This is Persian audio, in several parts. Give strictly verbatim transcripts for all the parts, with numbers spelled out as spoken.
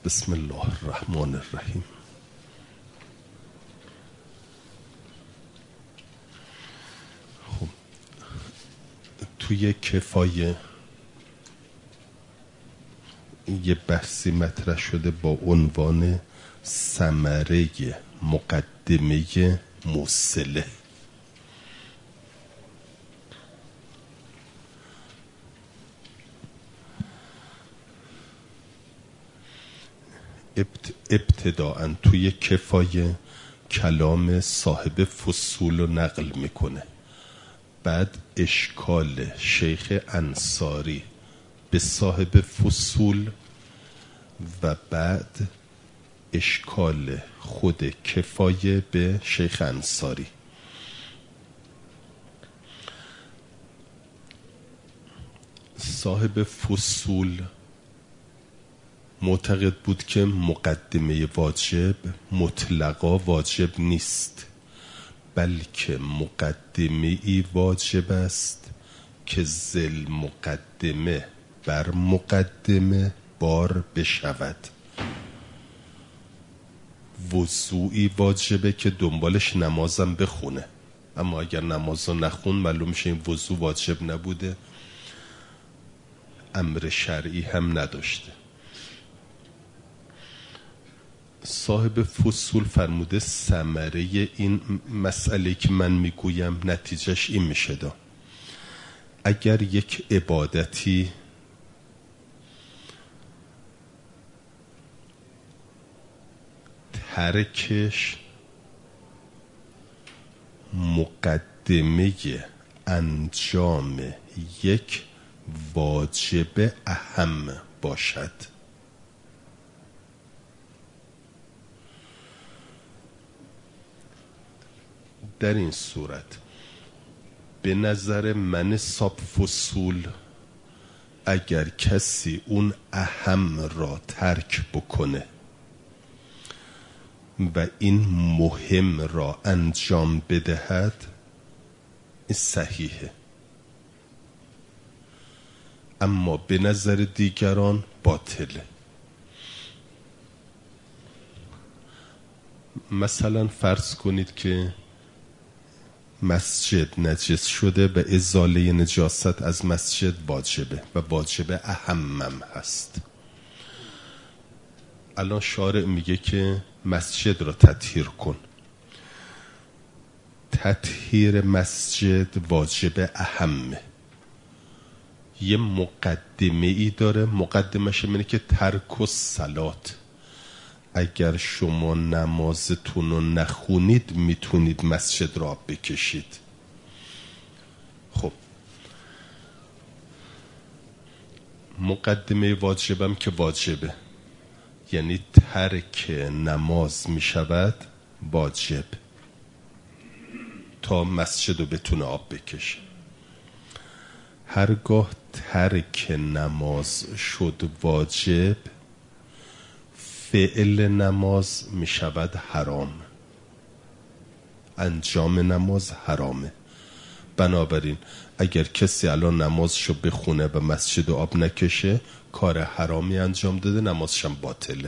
بسم الله الرحمن الرحیم. خب توی کفایه یه بحثی مطرح شده با عنوان ثمره مقدمه موصله. ابتداءً توی کفایه کلام صاحب فصول رو نقل میکنه، بعد اشکال شیخ انصاری به صاحب فصول و بعد اشکال خود کفایه به شیخ انصاری. صاحب فصول معتقد بود که مقدمه واجب مطلقا واجب نیست، بلکه مقدمه ای واجب است که ذل مقدمه بر مقدمه بار بشود. وضوعی واجبه که دنبالش نمازم بخونه، اما اگر نماز رو نخون معلوم میشه این وضوع واجب نبوده، امر شرعی هم نداشته. صاحب فصول فرموده ثمره این مسئله که من میگویم نتیجهش این میشه دا اگر یک عبادتی ترکش مقدمه انجام یک واجب اهم باشد، در این صورت به نظر من صاحب فصول اگر کسی اون اهم را ترک بکنه و این مهم را انجام بدهد این صحیحه، اما به نظر دیگران باطله. مثلا فرض کنید که مسجد نجس شده و ازاله نجاست از مسجد واجبه و واجب اهمم هست. الان شارع میگه که مسجد را تطهیر کن. تطهیر مسجد واجب اهمه، یه مقدمه ای داره، مقدمش اینه که ترک الصلات، اگر شما نمازتون رو نخونید میتونید مسجد را بکشید. خب مقدمه واجبم که واجبه، یعنی ترک نماز میشود واجب تا مسجد رو بتونه آب بکشه. هرگاه ترک نماز شد واجب، فعل نماز می شود حرام، انجام نماز حرامه. بنابراین اگر کسی الان نمازشو بخونه و مسجد آب نکشه کار حرامی انجام داده، نمازشم باطله.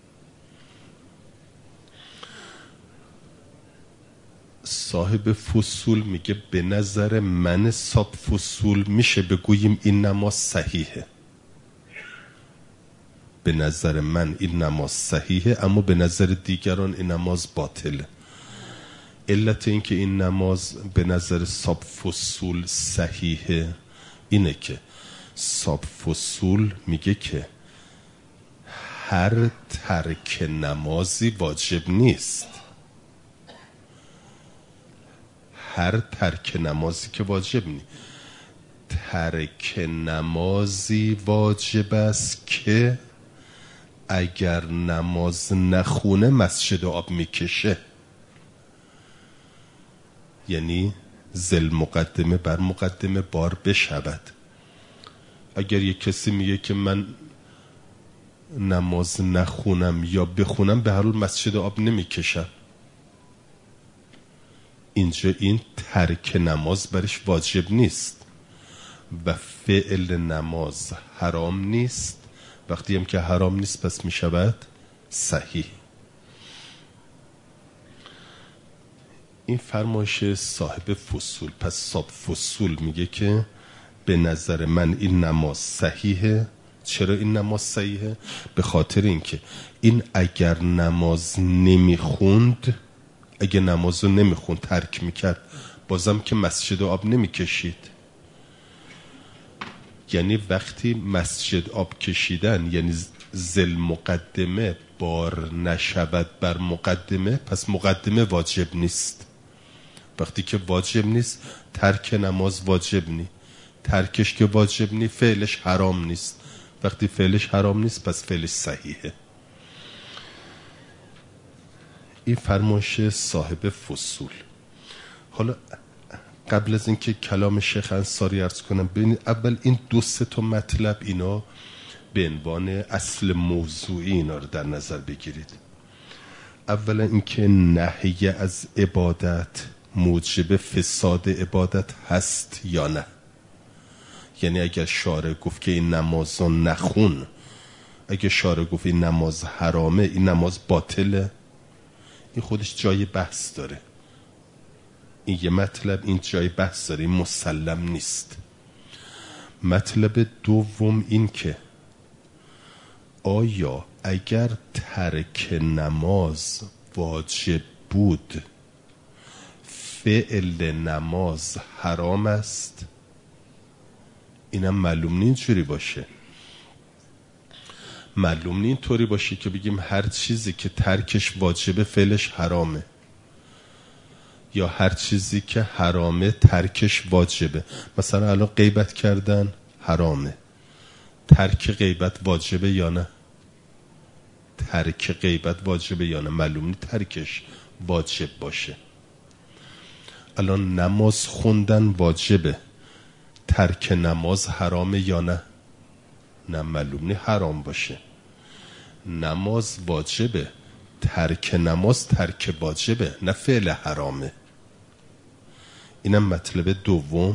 صاحب فصول میگه به نظر من صاحب فصول میشه بگوییم این نماز صحیحه، به نظر من این نماز صحیحه، اما به نظر دیگران این نماز باطله. علت این که این نماز به نظر صاحب فصول صحیحه اینه که صاحب فصول میگه که هر ترک نمازی واجب نیست، هر ترک نمازی که واجب نیست، ترک نمازی واجب است که اگر نماز نخونه مسجد آب میکشه، یعنی ذل مقدمه بر مقدمه بار بشود. اگر یک کسی میگه که من نماز نخونم یا بخونم به هر حال مسجد آب نمیکشم، اینجا این ترک نماز برش واجب نیست و فعل نماز حرام نیست وقتی هم که حرام نیست پس می شود صحیح. این فرمایش صاحب فصول. پس صاحب فصول میگه که به نظر من این نماز صحیحه. چرا این نماز صحیحه؟ به خاطر اینکه این اگر نماز نمیخوند، اگه نماز رو نمیخوند ترک میکرد، بازم که مسجد آب نمیکشید. یعنی وقتی مسجد آب کشیدن یعنی زل مقدمه بار نشود بر مقدمه، پس مقدمه واجب نیست. وقتی که واجب نیست ترک نماز واجب نی، ترکش که واجب نی فعلش حرام نیست. وقتی فعلش حرام نیست پس فعلش صحیحه. این فرمایش صاحب فصول. حالا قبل از اینکه کلام شیخ انصاری عرض کنم، ببینید اول این دو سه تا مطلب اینا به عنوان اصل موضوعی اینا رو در نظر بگیرید. اولا اینکه نهی از عبادت موجب فساد عبادت هست یا نه. یعنی اگر شارع گفت که این نماز نخون، اگه شارع گفت این نماز حرامه، این نماز باطله، این خودش جای بحث داره. این یه مطلب، این جای بحث داره، این مسلم نیست. مطلب دوم این که آیا اگر ترک نماز واجب بود فعل نماز حرام است؟ اینم معلوم نی اینجوری باشه. معلوم نی اینطوری باشه که بگیم هر چیزی که ترکش واجبه فعلش حرامه، یا هر چیزی که حرامه ترکش واجبه. مثلا الان غیبت کردن حرامه، ترک غیبت واجبه یا نه؟ ترک غیبت واجبه یا نه؟ معلوم نی ترکش واجب باشه. الان نماز خوندن واجبه، ترک نماز حرامه یا نه؟ نه معلوم نی حرام باشه. نماز واجبه، ترک نماز ترک واجبه، نه فعل حرامه. اینم مطلب دوم.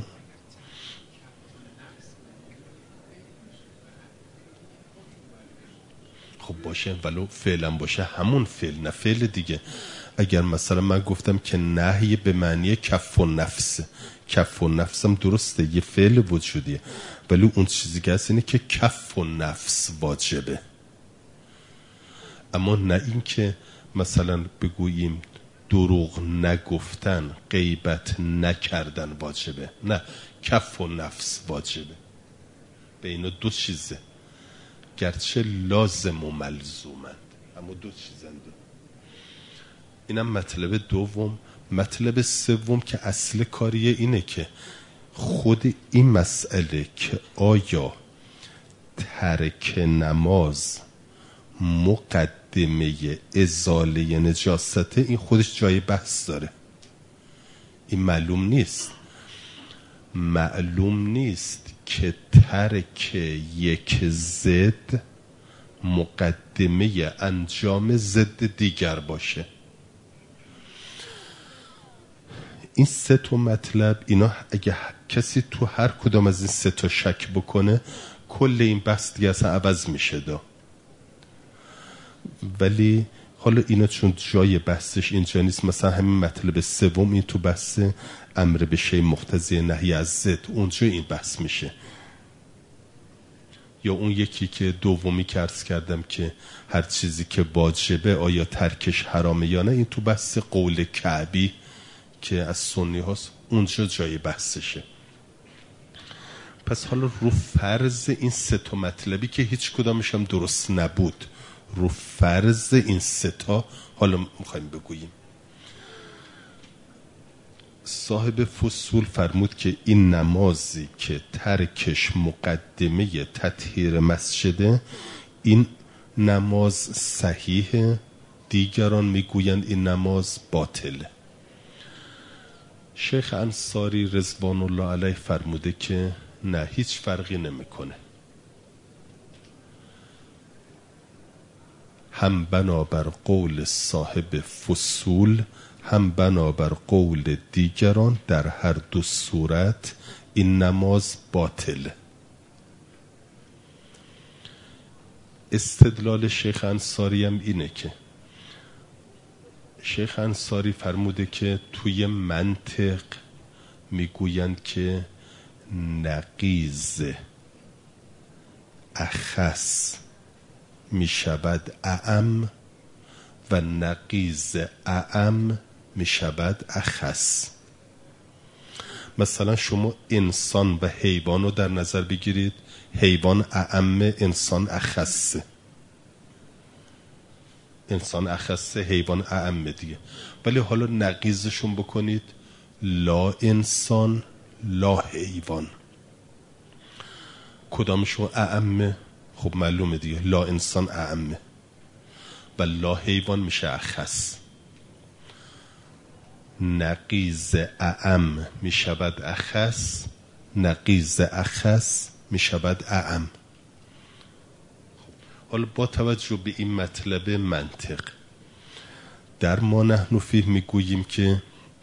خب باشه، ولو فعلا باشه همون فعل، نه فعل دیگه. اگر مثلا من گفتم که نهی به معنی کف و نفس، کف و نفسم درسته یه فعل وجودیه، ولی اون چیزی که هست اینه که کف و نفس واجبه. اما نه این که مثلا بگوییم دروغ نگفتن، غیبت نکردن واجبه، نه کف و نفس واجبه. به اینا دو چیزه، گرچه لازم و ملزومند اما دو چیزند. اینم مطلب دوم. مطلب سوم که اصل کاریه اینه که خود این مسئله که آیا ترک نماز مقدمه ازاله نجاسته، این خودش جای بحث داره. این معلوم نیست. معلوم نیست که ترک یک ضد مقدمه انجام ضد دیگر باشه. این سه تا مطلب، اینا اگه کسی تو هر کدام از این سه تا شک بکنه کل این بحث دیگه اصلا عوض میشه دا. ولی حالا اینا چون جای بحثش اینجا نیست، مثلا همین مطلب سوم این تو بحث امر به شی مقتضی نهی از ضد، اونجا این بحث میشه. یا اون یکی که دومی که عرض کردم که هر چیزی که واجبه آیا ترکش حرامه یا نه، این تو بحث قول کعبی که از سنی هاست، اونجا جای بحثشه. پس حالا رو فرض این سه تا مطلبی که هیچ کدامش هم درست نبود، رو فرض این سه تا حالا میخوایم بگوییم. صاحب فصول فرمود که این نمازی که ترکش مقدمه تطهیر مسجده، این نماز صحیحه، دیگران میگویند این نماز باطله. شیخ انصاری رضوان الله علیه فرموده که نه، هیچ فرقی نمیکنه. هم بنابر قول صاحب فصول هم بنابر قول دیگران، در هر دو صورت این نماز باطله. استدلال شیخ انصاری هم اینه که شیخ انصاری فرموده که توی منطق میگویند که نقیض اخص میشود اعم و نقیض اعم میشود اخص. مثلا شما انسان و حیوان رو در نظر بگیرید، حیوان اعم، انسان اخصه. انسان اخصه، حیوان اعم دیگه. ولی حالا نقیضشون بکنید، لا انسان لا حیوان، کدامشون اعمه؟ خب معلومه دیگه، لا انسان اعمه و لا حیوان میشه اخص. نقیض اعم میشود اخص، نقیض اخص میشود اعم. حالا با توجه به این مطلب منطق در ما نحن فیه میگوییم که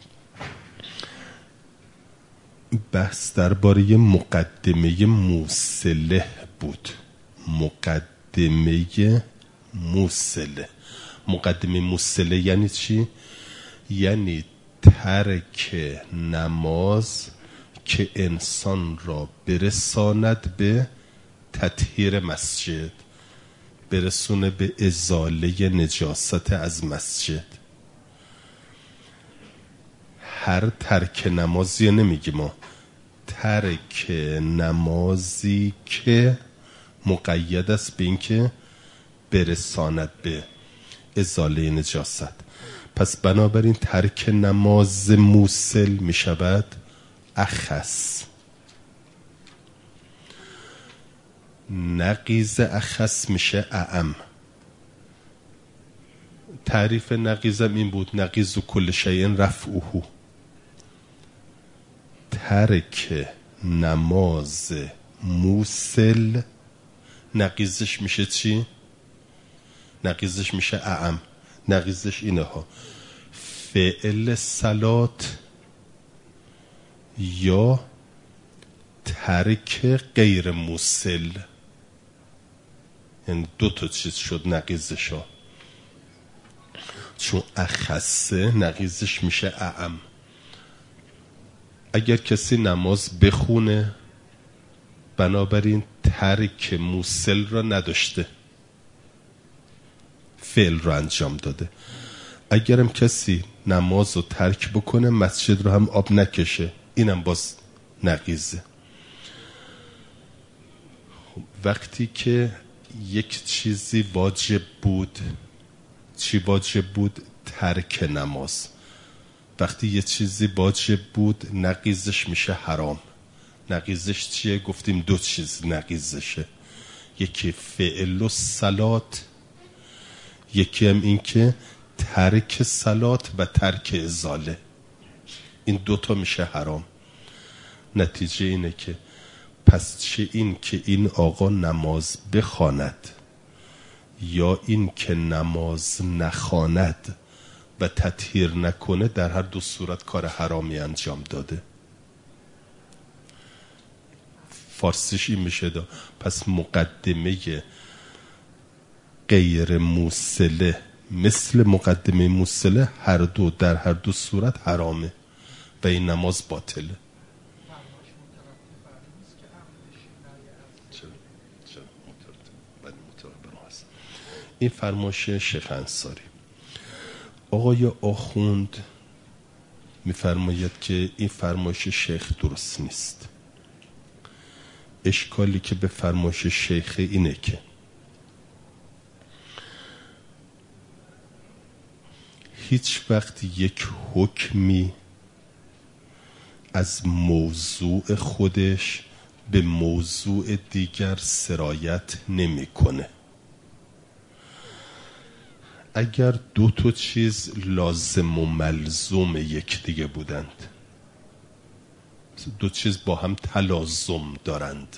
بحث درباره مقدمه موصله بود. مقدمه موصله مقدمه موصله یعنی چی؟ یعنی ترک نماز که انسان را برساند به تطهیر مسجد، برسونه به ازاله نجاست از مسجد. هر ترک نمازی نمیگیم ما، ترک نمازی که مقید است به این که برساند به ازاله نجاست. پس بنابراین ترک نماز موصل می شود اخص. نقیض اخص میشه اعم. تعریف نقیضم این بود، نقیض کل شیء رفعه. ترک نماز موصل نقیضش میشه چی؟ نقیضش میشه اعم. نقیضش اینه ها: فعل صلات یا ترک غیر موصل. یعنی دو تا چیز شد نقیضش ها، چون اخصه نقیضش میشه اعم. اگر کسی نماز بخونه بنابراین ترک موصل را نداشته، فعل را انجام داده. اگرم کسی نماز رو ترک بکنه مسجد رو هم آب نکشه، اینم باز نقیضه. وقتی که یک چیزی واجب بود، چی واجب بود؟ ترک نماز. وقتی یک چیزی واجب بود نقیضش میشه حرام. نقیضش چیه؟ گفتیم دو چیز نقیضشه، یکی فعل و صلات، یکی هم این که ترک صلات و ترک ازاله. این دوتا میشه حرام. نتیجه اینه که پس چه این که این آقا نماز بخواند یا این که نماز نخواند و تطهیر نکنه، در هر دو صورت کار حرامی انجام داده. فارسیش این میشه دا. پس مقدمه غیر موصله مثل مقدمه موصله هر دو در هر دو صورت حرامه و این نماز باطله. این فرمایش شیخ انصاری. آقای آخوند میفرماید که این فرمایش شیخ درست نیست. اشکالی که به فرمایش شیخ اینه که هیچ وقت یک حکمی از موضوع خودش به موضوع دیگر سرایت نمیکنه. اگر دو تا چیز لازم و ملزوم یک دیگه بودند، دو چیز با هم تلازم دارند،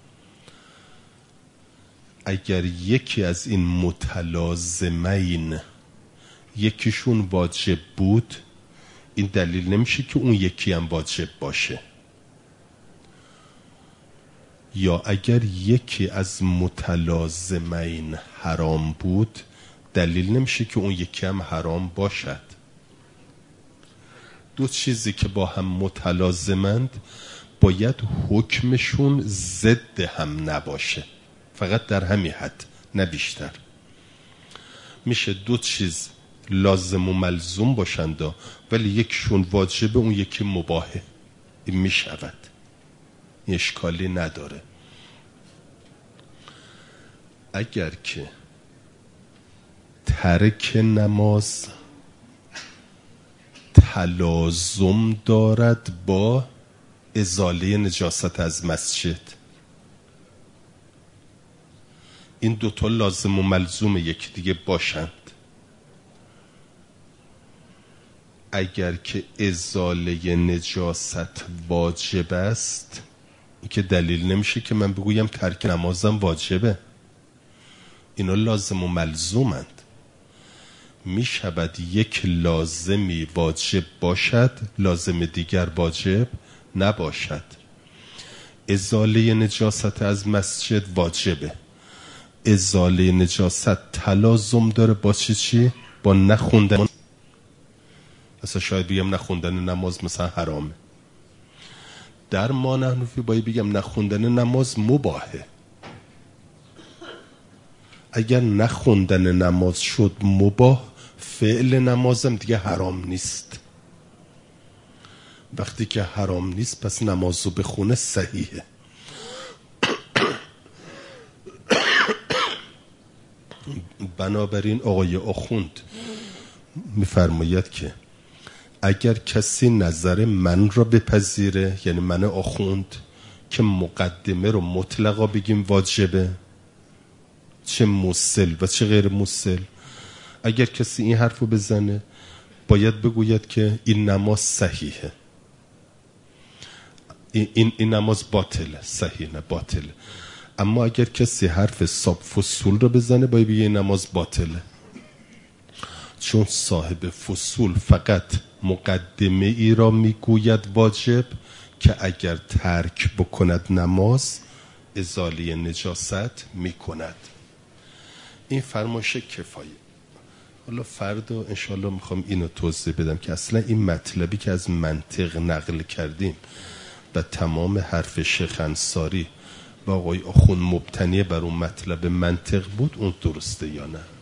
اگر یکی از این متلازمین یکیشون واجب بود، این دلیل نمیشه که اون یکی هم واجب باشه. یا اگر یکی از متلازمین حرام بود دلیل نمیشه که اون یکی هم حرام باشد. دو چیزی که با هم متلازمند باید حکمشون ضد هم نباشه، فقط در همین حد نه بیشتر. میشه دو چیز لازم و ملزوم باشند ولی یکشون واجبه اون یکی مباهه، این میشود، این اشکالی نداره. اگر که ترک نماز تلازم دارد با ازاله نجاست از مسجد، این دوتا لازم و ملزوم یکی دیگه باشند. اگر که ازاله نجاست واجب است، این که دلیل نمیشه که من بگویم ترک نمازم واجبه. اینا لازم و ملزومند. میشود یک لازمی واجب باشد، لازم دیگر واجب نباشد. ازاله نجاست از مسجد واجبه، ازاله نجاست تلازم داره با چی چی؟ با نخوندن. مثلا شاید بگم نخوندن نماز مثلا حرامه، در ما نحنفی باید بگم نخوندن نماز مباهه. اگر نخوندن نماز شد مباه، فعل نمازم دیگه حرام نیست. وقتی که حرام نیست پس نمازو بخونه صحیحه. بنابراین آقای آخوند میفرماید که اگر کسی نظر من را بپذیره، یعنی من آخوند که مقدمه رو مطلقا بگیم واجبه، چه موصل و چه غیر موصل، اگر کسی این حرف رو بزنه باید بگوید که این نماز صحیحه، این, این, این نماز باطله، صحیح نه باطله. اما اگر کسی حرف صاب فصول رو بزنه باید بگه این نماز باطله، چون صاحب فصول فقط مقدمه ای را میگوید واجب که اگر ترک بکند نماز ازاله نجاست میکند. این فرمایش کفایه. حالا فردا انشالله میخوام اینو توضیح بدم که اصلا این مطلبی که از منطق نقل کردیم و تمام حرف شیخ انصاری و آقای آخوند مبتنی بر اون مطلب منطق بود، اون درسته یا نه.